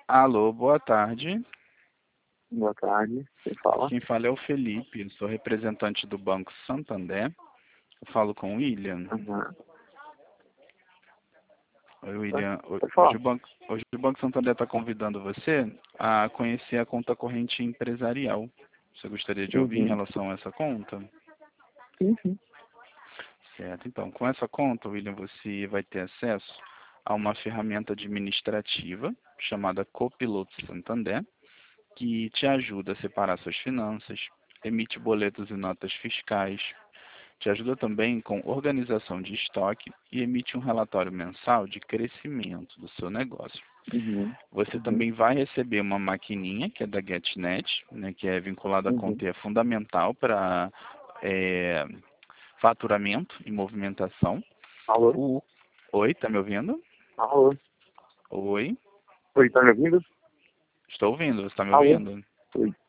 Alô, boa tarde. Boa tarde, quem fala? Quem fala é o Felipe, sou representante do Banco Santander. Eu falo com o William. Uhum. Oi, William. Pode Hoje falar. o Banco Santander está convidando você a conhecer a conta corrente empresarial. Você gostaria de ouvir em Uhum. relação a essa conta? Sim, sim. Certo. Então, com essa conta, William, você vai ter acesso a uma ferramenta administrativa chamada Copiloto Santander, que te ajuda a separar suas finanças, emite boletos e notas fiscais, te ajuda também com organização de estoque e emite um relatório mensal de crescimento do seu negócio. Uhum. Você Uhum. também vai receber uma maquininha, que é da GetNet, né, que é vinculada à Uhum. conta e é fundamental para faturamento e movimentação. Alô? O... Oi, tá me ouvindo? Alô? Oi, Oi, tá me ouvindo? estou ouvindo, você está me Alô? ouvindo? Oi.